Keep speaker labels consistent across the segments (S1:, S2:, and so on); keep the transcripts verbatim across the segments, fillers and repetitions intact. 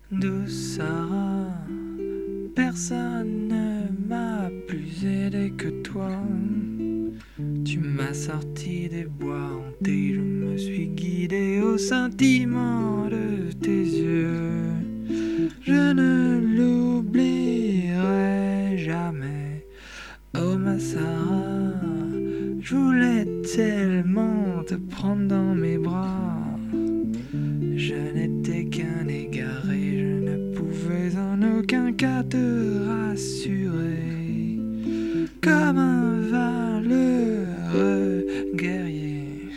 S1: Douce Sarah, personne ne m'a plus aidé que toi. Tu m'as sorti des bois hantés, je me suis guidé au sentiment de tes yeux. Je ne l'oublierai jamais. Oh ma Sarah, je voulais tellement te prendre dans mes bras. Je n'étais qu'un égaré, je ne pouvais en aucun cas te rassurer. Comme un valeureux guerrier.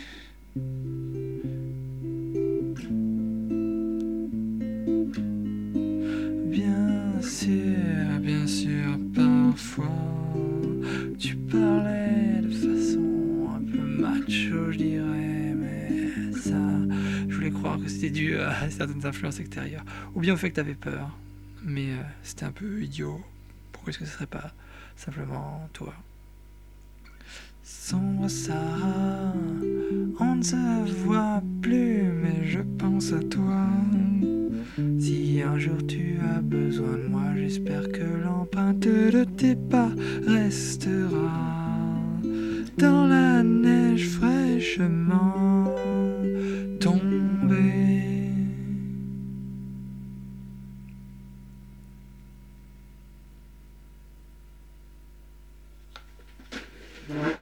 S1: Bien sûr, bien sûr, parfois tu parlais de façon un peu macho, je dirais, mais ça, je voulais croire que c'était dû à certaines influences extérieures, ou bien au fait que t'avais peur, mais euh, c'était un peu idiot. Pourquoi est-ce que ce serait pas simplement toi? Sombre Sarah, on ne se voit plus, mais je pense à toi. Si un jour tu as besoin de moi, j'espère que l'empreinte de tes pas restera dans la neige fraîchement.